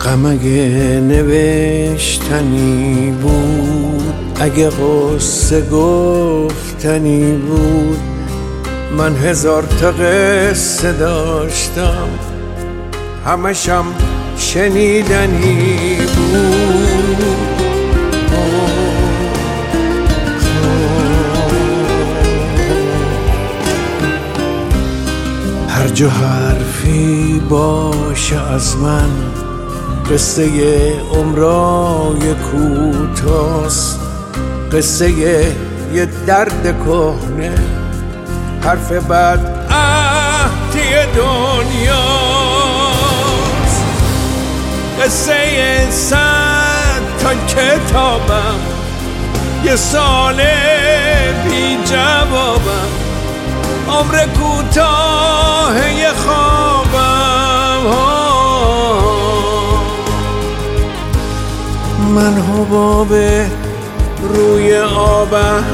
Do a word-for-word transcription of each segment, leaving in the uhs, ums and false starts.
غم اگه نوشتنی بود، اگه قصه گفتنی بود، من هزار تا قصه داشتم، همشم شنیدنی بود. هر جا حرفی باشه از من، قصه عمرای کوتاست، قصه یه درد کهنه، حرف بد عهدی دنیاست، قصه صد تا کتابم، یه سال بی جوابم، عمر کوتاه یه خوابم. من حباب روی آبم،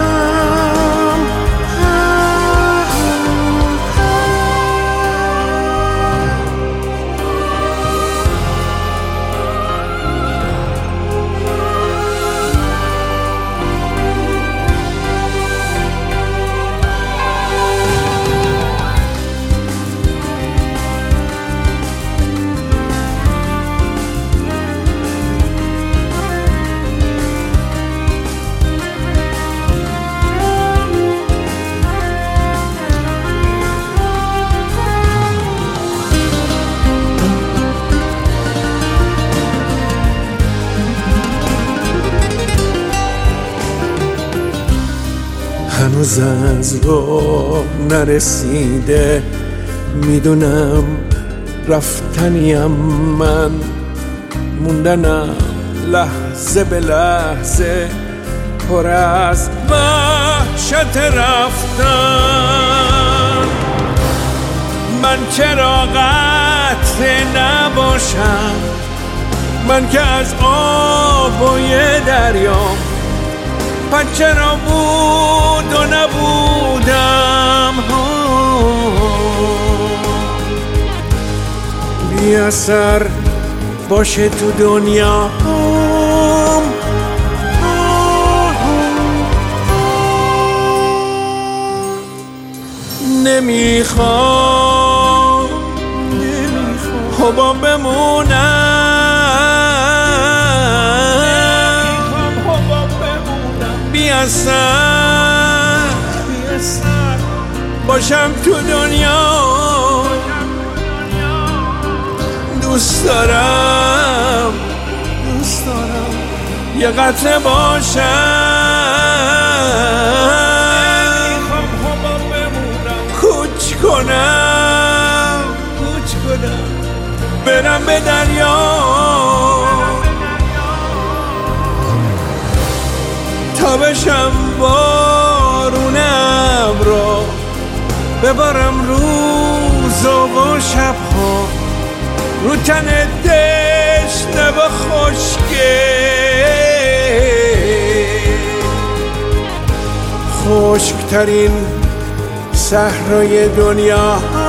هنوز از راه نرسیده، میدونم رفتنیم من، موندنم لحظه به لحظه، پر از وحشت رفتن. من چرا قطع نباشم، من که از آب و یه دریام، من چرا بود و نبودم، بی اثر باشه تو دنیا. نمیخوام حباب بمونم، بی اثر باشم تو دنیا. دوست دارم دوست دارم یه قطره باشم، نمیخوام حباب بمونم، کوچ کنم کوچ کنم برم به دریا، تا بشم بارونم را، ببارم روز و شبها، رو تن دشنه و خشکه، خشکترین صحرای دنیا.